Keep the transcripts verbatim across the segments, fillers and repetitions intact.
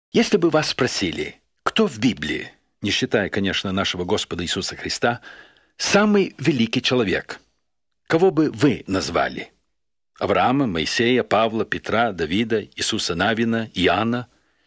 Если бы вас спросили, кто в Библии, не считая, конечно, нашего Господа Иисуса Христа, самый великий человек, кого бы вы назвали? Авраама, Моисея, Павла, Петра, Давида, Иисуса Навина, Иоанна?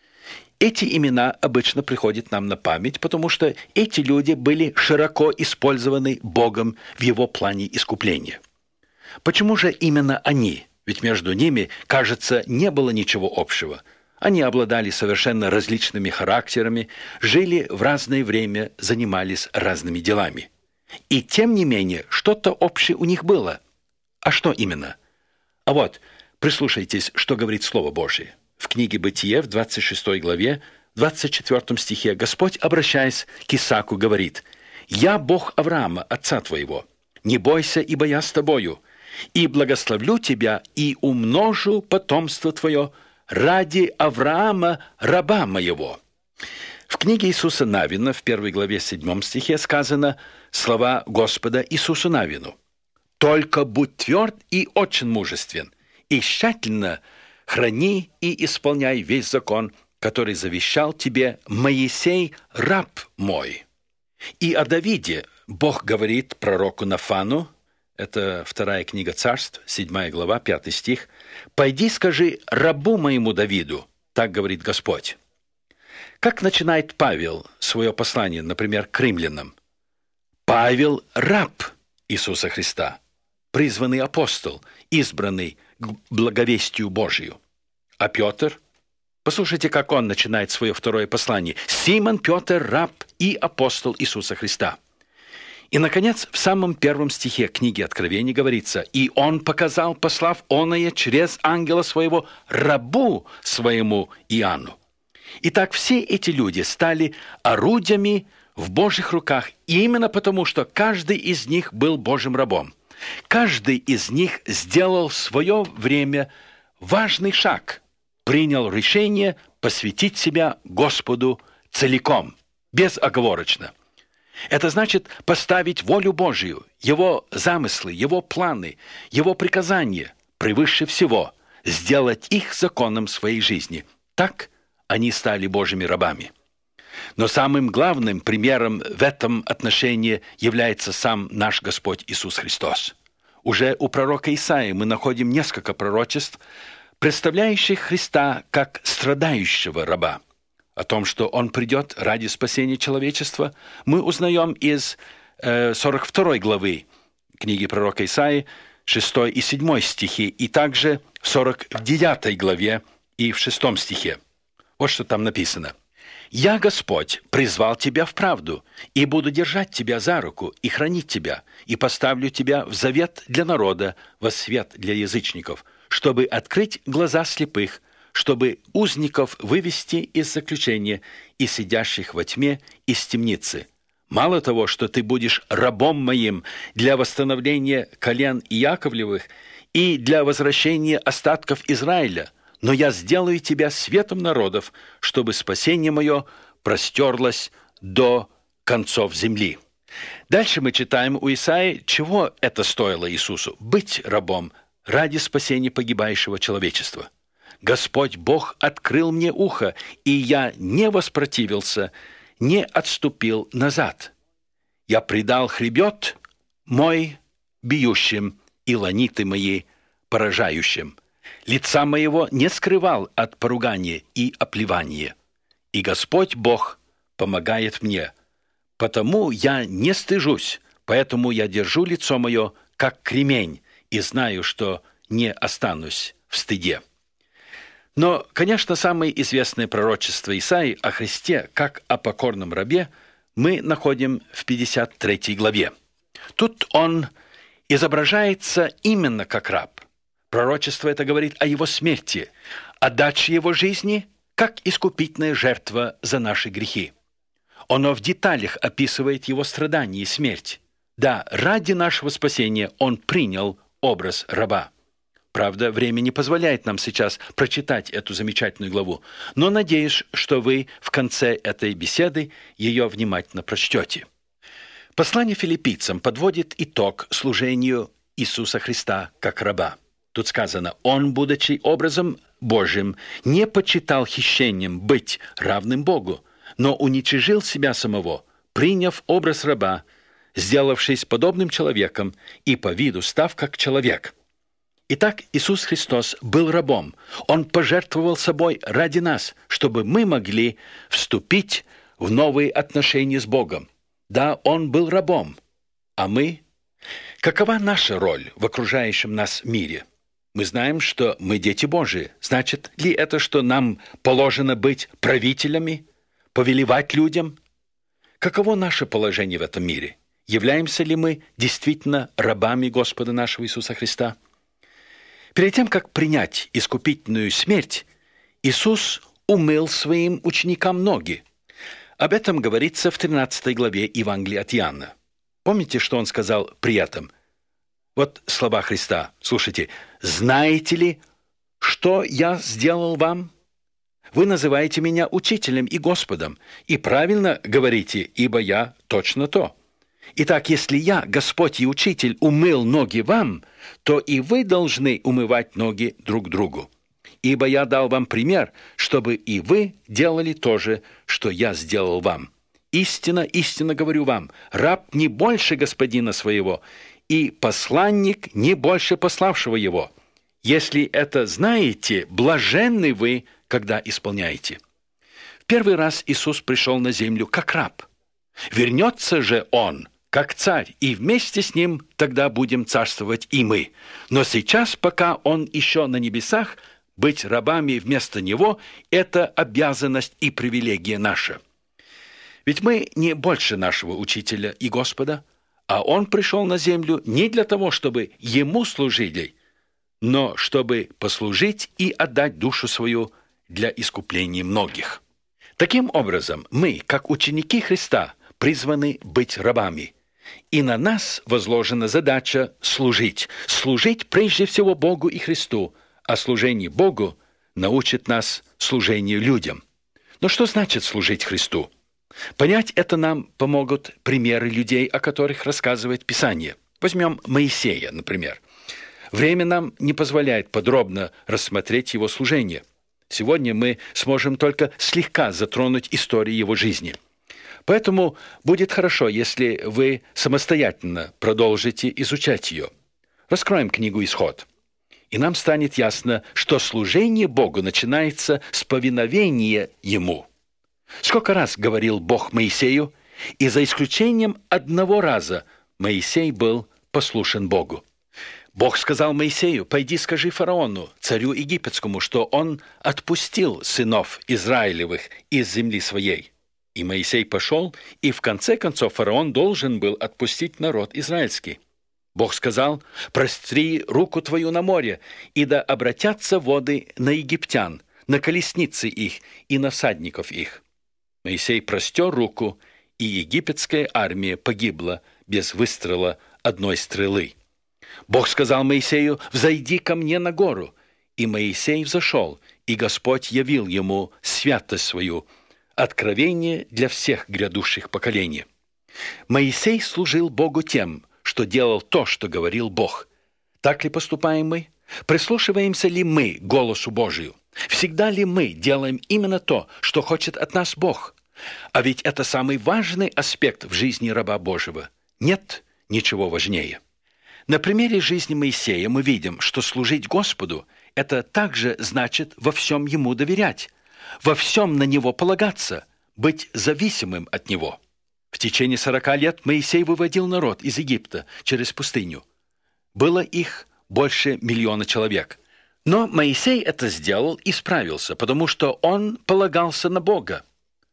Эти имена обычно приходят нам на память, потому что эти люди были широко использованы Богом в Его плане искупления. Почему же именно они? Ведь между ними, кажется, не было ничего общего. Они обладали совершенно различными характерами, жили в разное время, занимались разными делами. И тем не менее, что-то общее у них было. А что именно? А вот, прислушайтесь, что говорит Слово Божие. В книге «Бытие» в двадцать шестой главе, двадцать четвёртом стихе Господь, обращаясь к Исааку, говорит: «Я Бог Авраама, отца твоего. Не бойся, ибо я с тобою, и благословлю тебя, и умножу потомство твое ради Авраама, раба моего». В книге Иисуса Навина, в первой главе седьмом стихе, сказано слова Господа Иисусу Навину: «Только будь тверд и очень мужествен, и тщательно храни и исполняй весь закон, который завещал тебе Моисей, раб мой». И о Давиде Бог говорит пророку Нафану, это вторая книга Царств, седьмая глава, пятый стих: «Пойди, скажи рабу моему Давиду, так говорит Господь». Как начинает Павел свое послание, например, к римлянам? Павел – раб Иисуса Христа, призванный апостол, избранный к благовестию Божию. А Петр? Послушайте, как он начинает свое второе послание. «Симон Петр, раб и апостол Иисуса Христа». И, наконец, в самом первом стихе книги Откровения говорится: «И он показал, послав оное через ангела своего рабу своему Иоанну». Итак, все эти люди стали орудиями в Божьих руках именно потому, что каждый из них был Божьим рабом. Каждый из них сделал в свое время важный шаг, принял решение посвятить себя Господу целиком, безоговорочно. Это значит поставить волю Божию, Его замыслы, Его планы, Его приказания превыше всего, сделать их законом своей жизни. Так они стали Божьими рабами. Но самым главным примером в этом отношении является сам наш Господь Иисус Христос. Уже у пророка Исаии мы находим несколько пророчеств, представляющих Христа как страдающего раба. О том, что Он придет ради спасения человечества, мы узнаем из э, сорок второй главы книги пророка Исаии, шестой и седьмой стихи, и также в сорок девятой главе и в шестом стихе. Вот что там написано. «Я, Господь, призвал тебя в правду, и буду держать тебя за руку, и хранить тебя, и поставлю тебя в завет для народа, во свет для язычников, чтобы открыть глаза слепых, чтобы узников вывести из заключения и сидящих во тьме из темницы. Мало того, что ты будешь рабом моим для восстановления колен Иаковлевых и для возвращения остатков Израиля, но я сделаю тебя светом народов, чтобы спасение мое простерлось до концов земли». Дальше мы читаем у Исаии, чего это стоило Иисусу – быть рабом ради спасения погибающего человечества. «Господь Бог открыл мне ухо, и я не воспротивился, не отступил назад. Я предал хребет мой бьющим и ланиты мои поражающим. Лица моего не скрывал от поругания и оплевания. И Господь Бог помогает мне. Потому я не стыжусь, поэтому я держу лицо мое, как кремень, и знаю, что не останусь в стыде». Но, конечно, самое известное пророчество Исаии о Христе, как о покорном рабе, мы находим в пятьдесят третьей главе. Тут он изображается именно как раб. Пророчество это говорит о его смерти, о даче его жизни, как искупительная жертва за наши грехи. Оно в деталях описывает его страдания и смерть. Да, ради нашего спасения он принял образ раба. Правда, время не позволяет нам сейчас прочитать эту замечательную главу, но надеюсь, что вы в конце этой беседы ее внимательно прочтете. Послание филиппийцам подводит итог служению Иисуса Христа как раба. Тут сказано, он, будучи образом Божьим, не почитал хищением быть равным Богу, но уничижил себя самого, приняв образ раба, сделавшись подобным человеком и по виду став как человек. Итак, Иисус Христос был рабом. Он пожертвовал собой ради нас, чтобы мы могли вступить в новые отношения с Богом. Да, Он был рабом, а мы? Какова наша роль в окружающем нас мире? Мы знаем, что мы дети Божии. Значит ли это, что нам положено быть правителями, повелевать людям? Каково наше положение в этом мире? Являемся ли мы действительно рабами Господа нашего Иисуса Христа? Перед тем, как принять искупительную смерть, Иисус умыл своим ученикам ноги. Об этом говорится в тринадцатой главе Евангелия от Иоанна. Помните, что он сказал при этом? Вот слова Христа. Слушайте. «Знаете ли, что я сделал вам? Вы называете меня учителем и Господом, и правильно говорите, ибо я точно то. Итак, если я, Господь и Учитель, умыл ноги вам, то и вы должны умывать ноги друг другу. Ибо я дал вам пример, чтобы и вы делали то же, что я сделал вам. Истинно, истинно говорю вам, раб не больше господина своего, и посланник не больше пославшего его. Если это знаете, блаженны вы, когда исполняете». В первый раз Иисус пришел на землю как раб. Вернется же Он как царь, и вместе с Ним тогда будем царствовать и мы. Но сейчас, пока Он еще на небесах, быть рабами вместо Него – это обязанность и привилегия наша. Ведь мы не больше нашего Учителя и Господа, а Он пришел на землю не для того, чтобы Ему служили, но чтобы послужить и отдать душу свою для искупления многих. Таким образом, мы, как ученики Христа, призваны быть рабами. И на нас возложена задача служить. Служить прежде всего Богу и Христу, а служение Богу научит нас служению людям. Но что значит служить Христу? Понять это нам помогут примеры людей, о которых рассказывает Писание. Возьмем Моисея, например. Время нам не позволяет подробно рассмотреть его служение. Сегодня мы сможем только слегка затронуть историю его жизни. Поэтому будет хорошо, если вы самостоятельно продолжите изучать ее. Раскроем книгу «Исход». И нам станет ясно, что служение Богу начинается с повиновения Ему. Сколько раз говорил Бог Моисею, и за исключением одного раза Моисей был послушен Богу. Бог сказал Моисею: «Пойди скажи фараону, царю египетскому, что он отпустил сынов Израилевых из земли своей». И Моисей пошел, и в конце концов фараон должен был отпустить народ израильский. Бог сказал: «Простри руку твою на море, и да обратятся воды на египтян, на колесницы их и на всадников их». Моисей простер руку, и египетская армия погибла без выстрела одной стрелы. Бог сказал Моисею: «Взойди ко мне на гору». И Моисей взошел, и Господь явил ему святость свою, откровение для всех грядущих поколений. Моисей служил Богу тем, что делал то, что говорил Бог. Так ли поступаем мы? Прислушиваемся ли мы к голосу Божию? Всегда ли мы делаем именно то, что хочет от нас Бог? А ведь это самый важный аспект в жизни раба Божьего. Нет ничего важнее. На примере жизни Моисея мы видим, что служить Господу – это также значит во всем Ему доверять, во всем на Него полагаться, быть зависимым от Него. В течение сорока лет Моисей выводил народ из Египта через пустыню. Было их больше миллиона человек. Но Моисей это сделал и справился, потому что он полагался на Бога.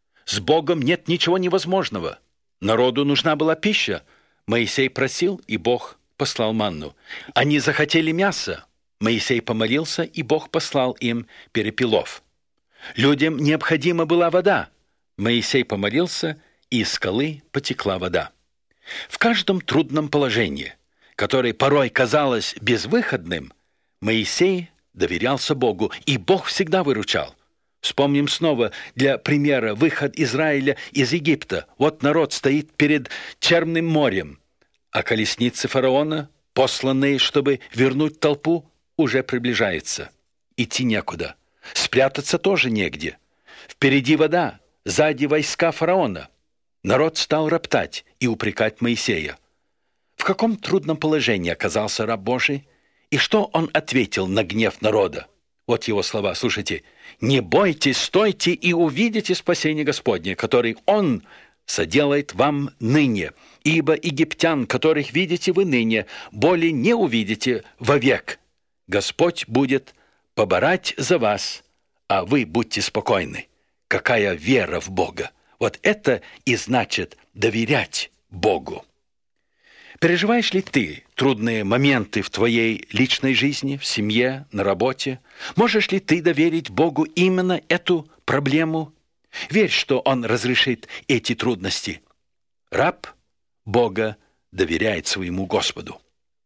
С Богом нет ничего невозможного. Народу нужна была пища. Моисей просил, и Бог послал манну. Они захотели мяса. Моисей помолился, и Бог послал им перепелов. Людям необходима была вода. Моисей помолился, и из скалы потекла вода. В каждом трудном положении, которое порой казалось безвыходным, Моисей доверялся Богу, и Бог всегда выручал. Вспомним снова для примера выход Израиля из Египта. Вот народ стоит перед Черным морем, а колесницы фараона, посланные, чтобы вернуть толпу, уже приближается. Идти некуда. Спрятаться тоже негде. Впереди вода, сзади войска фараона. Народ стал роптать и упрекать Моисея. В каком трудном положении оказался раб Божий? И что он ответил на гнев народа? Вот его слова, слушайте. «Не бойтесь, стойте и увидите спасение Господне, который Он соделает вам ныне, ибо египтян, которых видите вы ныне, более не увидите вовек. Господь будет поборать за вас, а вы будьте спокойны». Какая вера в Бога! Вот это и значит доверять Богу. Переживаешь ли ты трудные моменты в твоей личной жизни, в семье, на работе? Можешь ли ты доверить Богу именно эту проблему? Верь, что Он разрешит эти трудности. Раб Бога доверяет своему Господу.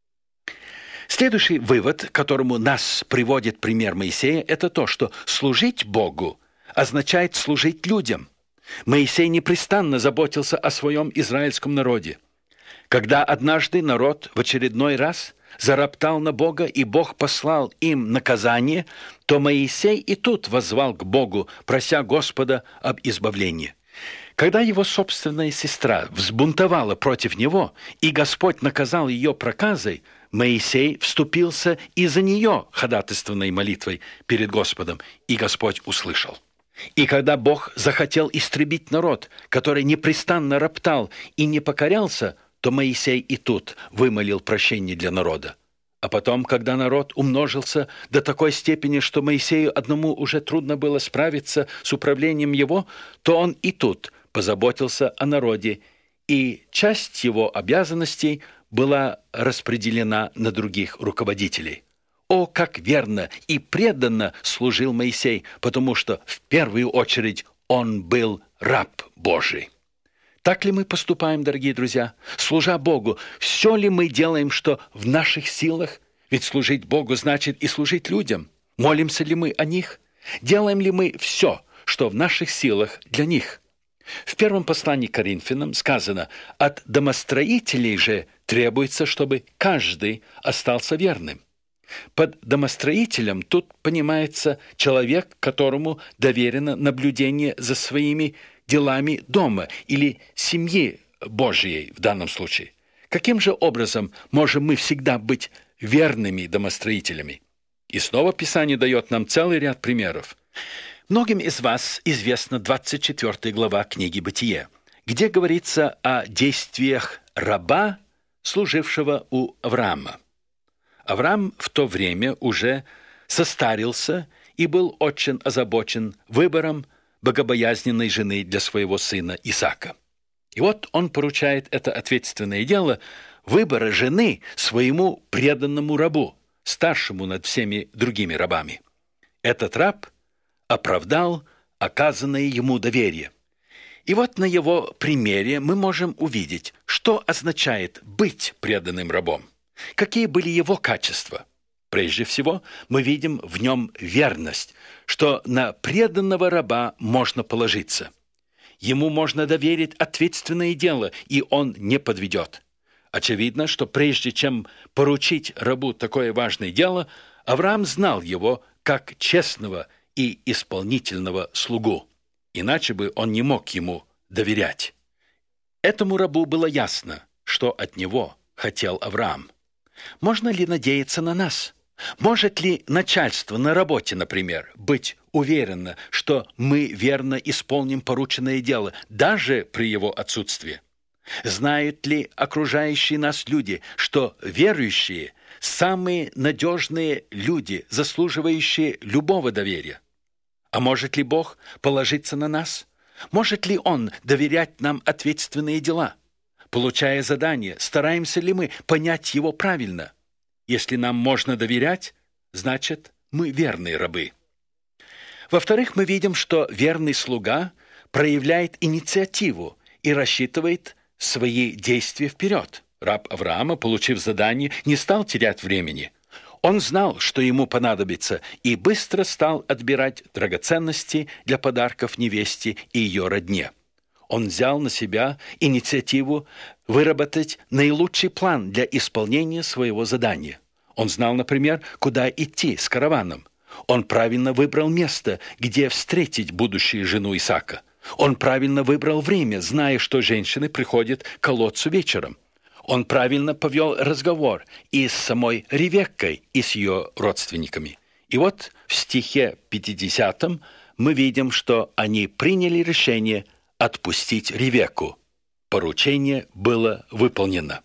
Следующий вывод, к которому нас приводит пример Моисея, это то, что служить Богу означает служить людям. Моисей непрестанно заботился о своем израильском народе. Когда однажды народ в очередной раз зароптал на Бога, и Бог послал им наказание, то Моисей и тут воззвал к Богу, прося Господа об избавлении. Когда его собственная сестра взбунтовала против него, и Господь наказал ее проказой, Моисей вступился и за нее ходатайственной молитвой перед Господом, и Господь услышал. И когда Бог захотел истребить народ, который непрестанно роптал и не покорялся, то Моисей и тут вымолил прощение для народа. А потом, когда народ умножился до такой степени, что Моисею одному уже трудно было справиться с управлением его, то он и тут позаботился о народе, и часть его обязанностей была распределена на других руководителей. О, как верно и преданно служил Моисей, потому что в первую очередь он был раб Божий. Так ли мы поступаем, дорогие друзья? Служа Богу, все ли мы делаем, что в наших силах? Ведь служить Богу значит и служить людям. Молимся ли мы о них? Делаем ли мы все, что в наших силах для них? В первом послании к Коринфянам сказано: «От домостроителей же требуется, чтобы каждый остался верным». Под домостроителем тут понимается человек, которому доверено наблюдение за своими делами дома или семьи Божьей в данном случае. Каким же образом можем мы всегда быть верными домостроителями? И снова Писание дает нам целый ряд примеров. Многим из вас известна двадцать четвёртая глава книги «Бытие», где говорится о действиях раба, служившего у Авраама. Авраам в то время уже состарился и был очень озабочен выбором богобоязненной жены для своего сына Исаака. И вот он поручает это ответственное дело выбора жены своему преданному рабу, старшему над всеми другими рабами. Этот раб оправдал оказанное ему доверие. И вот на его примере мы можем увидеть, что означает быть преданным рабом. Какие были его качества? Прежде всего, мы видим в нем верность, что на преданного раба можно положиться. Ему можно доверить ответственное дело, и он не подведет. Очевидно, что прежде чем поручить рабу такое важное дело, Авраам знал его как честного и исполнительного слугу. Иначе бы он не мог ему доверять. Этому рабу было ясно, что от него хотел Авраам. Можно ли надеяться на нас? Может ли начальство на работе, например, быть уверено, что мы верно исполним порученное дело, даже при его отсутствии? Знают ли окружающие нас люди, что верующие – самые надежные люди, заслуживающие любого доверия? А может ли Бог положиться на нас? Может ли Он доверять нам ответственные дела? Получая задание, стараемся ли мы понять его правильно? Если нам можно доверять, значит, мы верные рабы. Во-вторых, мы видим, что верный слуга проявляет инициативу и рассчитывает свои действия вперед. Раб Авраама, получив задание, не стал терять времени. Он знал, что ему понадобится, и быстро стал отбирать драгоценности для подарков невесте и ее родне. Он взял на себя инициативу выработать наилучший план для исполнения своего задания. Он знал, например, куда идти с караваном. Он правильно выбрал место, где встретить будущую жену Исаака. Он правильно выбрал время, зная, что женщины приходят к колодцу вечером. Он правильно повел разговор и с самой Ревеккой, и с ее родственниками. И вот в стихе пятидесятом мы видим, что они приняли решение отпустить Ревекку. Поручение было выполнено.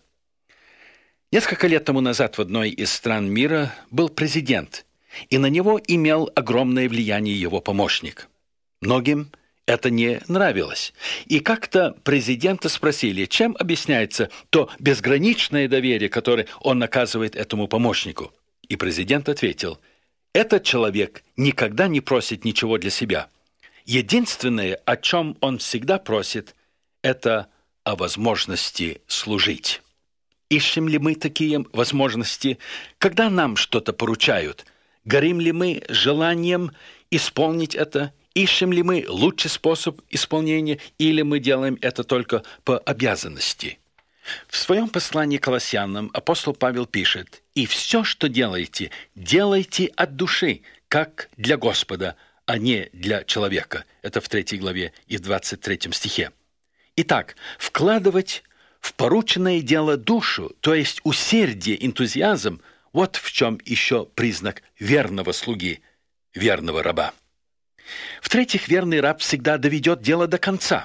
Несколько лет тому назад в одной из стран мира был президент, и на него имел огромное влияние его помощник. Многим это не нравилось. И как-то президента спросили, чем объясняется то безграничное доверие, которое он оказывает этому помощнику. И президент ответил: «Этот человек никогда не просит ничего для себя. Единственное, о чем он всегда просит, это о возможности служить». Ищем ли мы такие возможности, когда нам что-то поручают? Горим ли мы желанием исполнить это? Ищем ли мы лучший способ исполнения, или мы делаем это только по обязанности? В своем послании к Колоссянам апостол Павел пишет: «И все, что делаете, делайте от души, как для Господа, а не для человека». Это в третьей главе и в двадцать третьем стихе. Итак, вкладывать в порученное дело душу, то есть усердие, энтузиазм, вот в чем еще признак верного слуги, верного раба. В-третьих, верный раб всегда доведет дело до конца.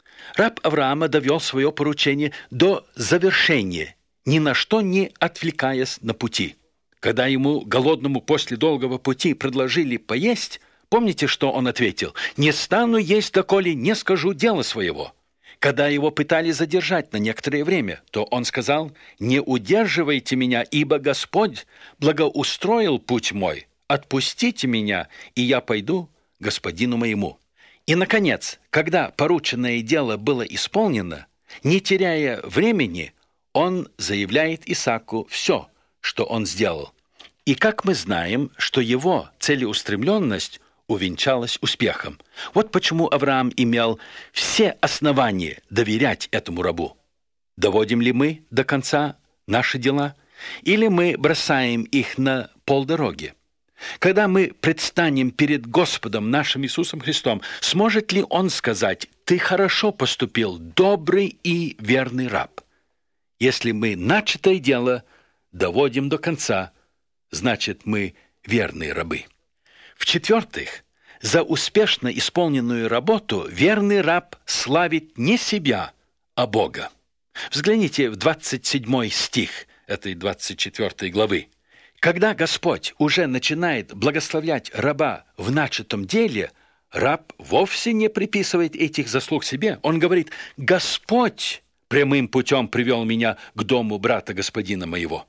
Раб Авраама довел свое поручение до завершения, ни на что не отвлекаясь на пути. Когда ему, голодному после долгого пути, предложили поесть, помните, что он ответил? «Не стану есть, доколе не скажу дело своего». Когда его пытались задержать на некоторое время, то он сказал: «Не удерживайте меня, ибо Господь благоустроил путь мой. Отпустите меня, и я пойду к господину моему». И, наконец, когда порученное дело было исполнено, не теряя времени, он заявляет Исааку все, что он сделал. И как мы знаем, что его целеустремленность увенчалась успехом. Вот почему Авраам имел все основания доверять этому рабу. Доводим ли мы до конца наши дела, или мы бросаем их на полдороги? Когда мы предстанем перед Господом нашим Иисусом Христом, сможет ли Он сказать: «Ты хорошо поступил, добрый и верный раб»? Если мы начатое дело доводим до конца, значит, мы верные рабы. В-четвертых, за успешно исполненную работу верный раб славит не себя, а Бога. Взгляните в двадцать седьмой стих этой двадцать четвёртой главы. Когда Господь уже начинает благословлять раба в начатом деле, раб вовсе не приписывает этих заслуг себе. Он говорит: «Господь прямым путем привел меня к дому брата господина моего».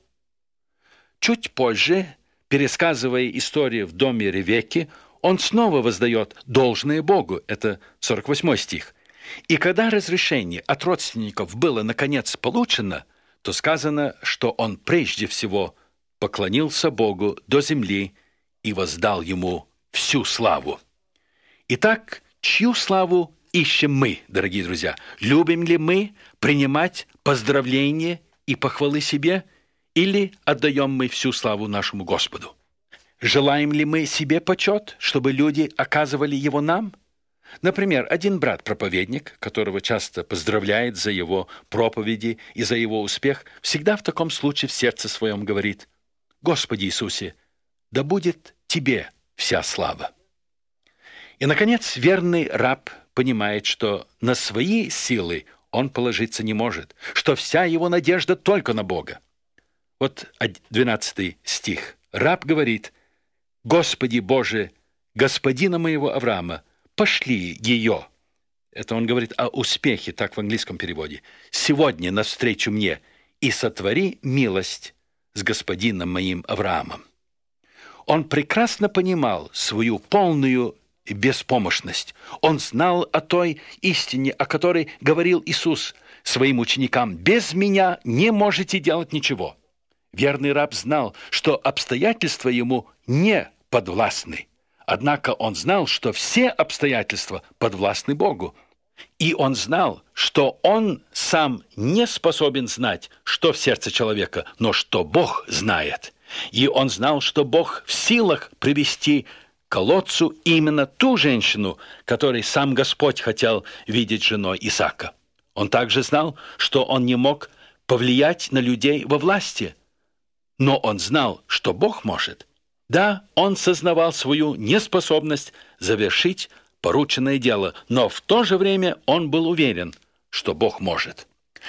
Чуть позже, пересказывая историю в доме Ревекки, он снова воздает должное Богу. Это сорок восьмой стих. «И когда разрешение от родственников было, наконец, получено, то сказано, что он прежде всего поклонился Богу до земли и воздал ему всю славу». Итак, чью славу ищем мы, дорогие друзья? Любим ли мы принимать поздравления и похвалы себе, или отдаем мы всю славу нашему Господу? Желаем ли мы себе почет, чтобы люди оказывали его нам? Например, один брат-проповедник, которого часто поздравляет за его проповеди и за его успех, всегда в таком случае в сердце своем говорит: «Господи Иисусе, да будет Тебе вся слава». И, наконец, верный раб понимает, что на свои силы он положиться не может, что вся его надежда только на Бога. Вот двенадцатый стих. Раб говорит: «Господи Боже, господина моего Авраама, пошли ее». Это он говорит о успехе, так в английском переводе. «Сегодня навстречу мне и сотвори милость с господином моим Авраамом». Он прекрасно понимал свою полную беспомощность. Он знал о той истине, о которой говорил Иисус своим ученикам: «Без меня не можете делать ничего». Верный раб знал, что обстоятельства ему не подвластны. Однако он знал, что все обстоятельства подвластны Богу. И он знал, что он сам не способен знать, что в сердце человека, но что Бог знает. И он знал, что Бог в силах привести к колодцу именно ту женщину, которой сам Господь хотел видеть женой Исаака. Он также знал, что он не мог повлиять на людей во власти, но он знал, что Бог может. Да, он сознавал свою неспособность завершить порученное дело, но в то же время он был уверен, что Бог может.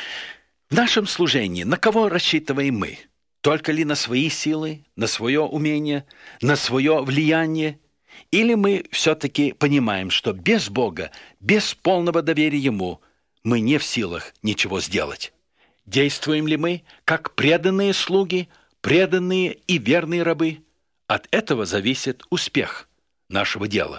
В нашем служении на кого рассчитываем мы? Только ли на свои силы, на свое умение, на свое влияние? Или мы все-таки понимаем, что без Бога, без полного доверия Ему, мы не в силах ничего сделать? Действуем ли мы как преданные слуги, преданные и верные рабы? От этого зависит успех нашего дела.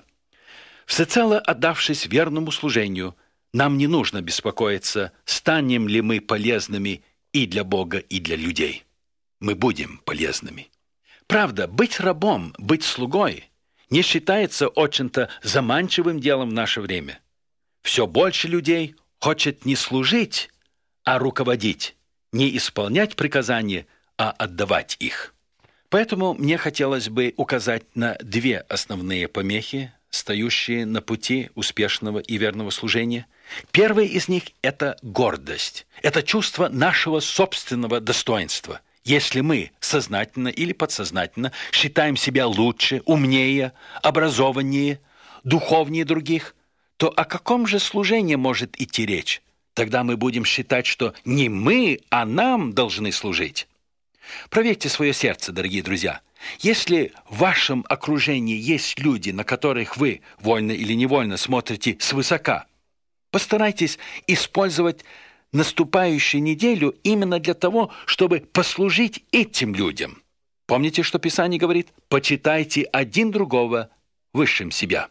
Всецело отдавшись верному служению, нам не нужно беспокоиться, станем ли мы полезными и для Бога, и для людей. Мы будем полезными. Правда, быть рабом, быть слугой не считается очень-то заманчивым делом в наше время. Все больше людей хочет не служить, а руководить, не исполнять приказания, а отдавать их. Поэтому мне хотелось бы указать на две основные помехи, стоящие на пути успешного и верного служения. Первый из них – это гордость. Это чувство нашего собственного достоинства. Если мы сознательно или подсознательно считаем себя лучше, умнее, образованнее, духовнее других, то о каком же служении может идти речь? Тогда мы будем считать, что не мы, а нам должны служить. Проверьте свое сердце, дорогие друзья. Если в вашем окружении есть люди, на которых вы, вольно или невольно, смотрите свысока, постарайтесь использовать наступающую неделю именно для того, чтобы послужить этим людям. Помните, что Писание говорит? «Почитайте один другого высшим себя».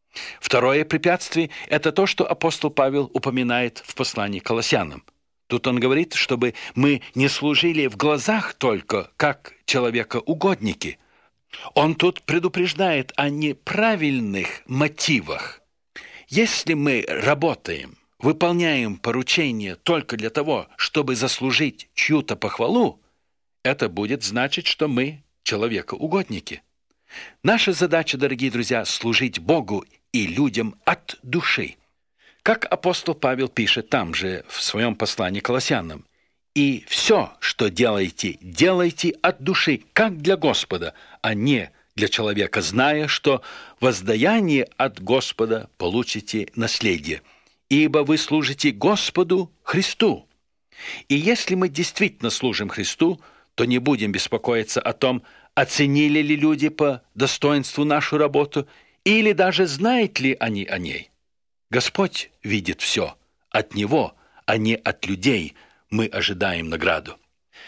Второе препятствие – это то, что апостол Павел упоминает в послании к Колоссянам. Тут он говорит, чтобы мы не служили в глазах только, как человека-угодники. Он тут предупреждает о неправильных мотивах. Если мы работаем, выполняем поручения только для того, чтобы заслужить чью-то похвалу, это будет значить, что мы человека-угодники. Наша задача, дорогие друзья, служить Богу и людям от души. Как апостол Павел пишет там же в своем послании к Колоссянам: «И все, что делаете, делайте от души, как для Господа, а не для человека, зная, что воздаяние от Господа получите наследие, ибо вы служите Господу Христу». И если мы действительно служим Христу, то не будем беспокоиться о том, оценили ли люди по достоинству нашу работу, или даже знают ли они о ней. Господь видит все. От Него, а не от людей, мы ожидаем награду.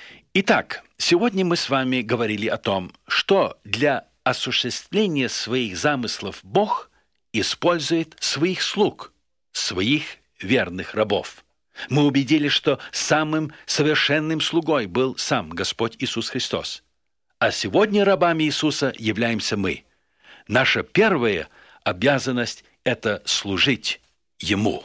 Итак, сегодня мы с вами говорили о том, что для осуществления своих замыслов Бог использует своих слуг, своих верных рабов. Мы убедились, что самым совершенным слугой был сам Господь Иисус Христос. А сегодня рабами Иисуса являемся мы. Наша первая обязанность – это служить Ему.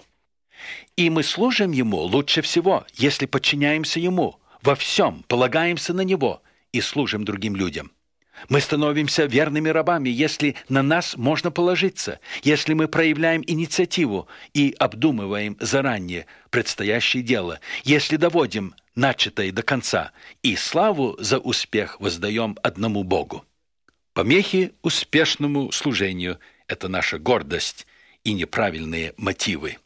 И мы служим Ему лучше всего, если подчиняемся Ему, во всем полагаемся на Него и служим другим людям. Мы становимся верными рабами, если на нас можно положиться, если мы проявляем инициативу и обдумываем заранее предстоящее дело, если доводим начатое до конца и славу за успех воздаем одному Богу. Помехи успешному служению – это наша гордость и неправильные мотивы.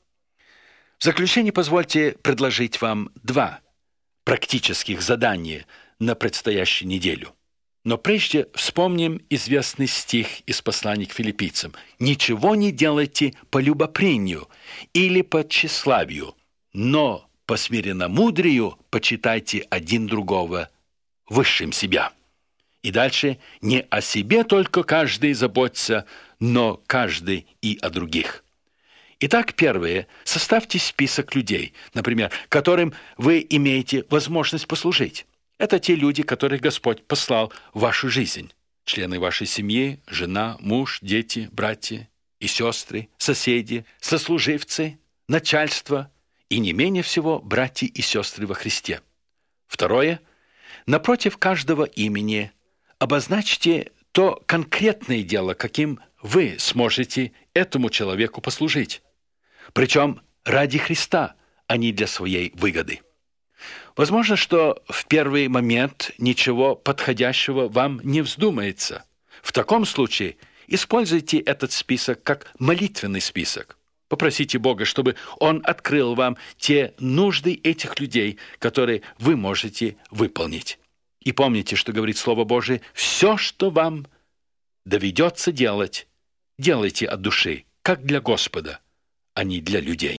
В заключение позвольте предложить вам два практических задания на предстоящую неделю. Но прежде вспомним известный стих из послания к филиппийцам: «Ничего не делайте по любопрению или по тщеславию, но по смиренномудрию почитайте один другого высшим себя». И дальше: «Не о себе только каждый заботится, но каждый и о других». Итак, первое. Составьте список людей, например, которым вы имеете возможность послужить. Это те люди, которых Господь послал в вашу жизнь. Члены вашей семьи, жена, муж, дети, братья и сестры, соседи, сослуживцы, начальство и, не менее всего, братья и сестры во Христе. Второе. Напротив каждого имени Обозначьте то конкретное дело, каким вы сможете этому человеку послужить. Причем ради Христа, а не для своей выгоды. Возможно, что в первый момент ничего подходящего вам не вздумается. В таком случае используйте этот список как молитвенный список. Попросите Бога, чтобы Он открыл вам те нужды этих людей, которые вы можете выполнить. И помните, что говорит Слово Божие: «Все, что вам доведется делать, делайте от души, как для Господа, а не для людей».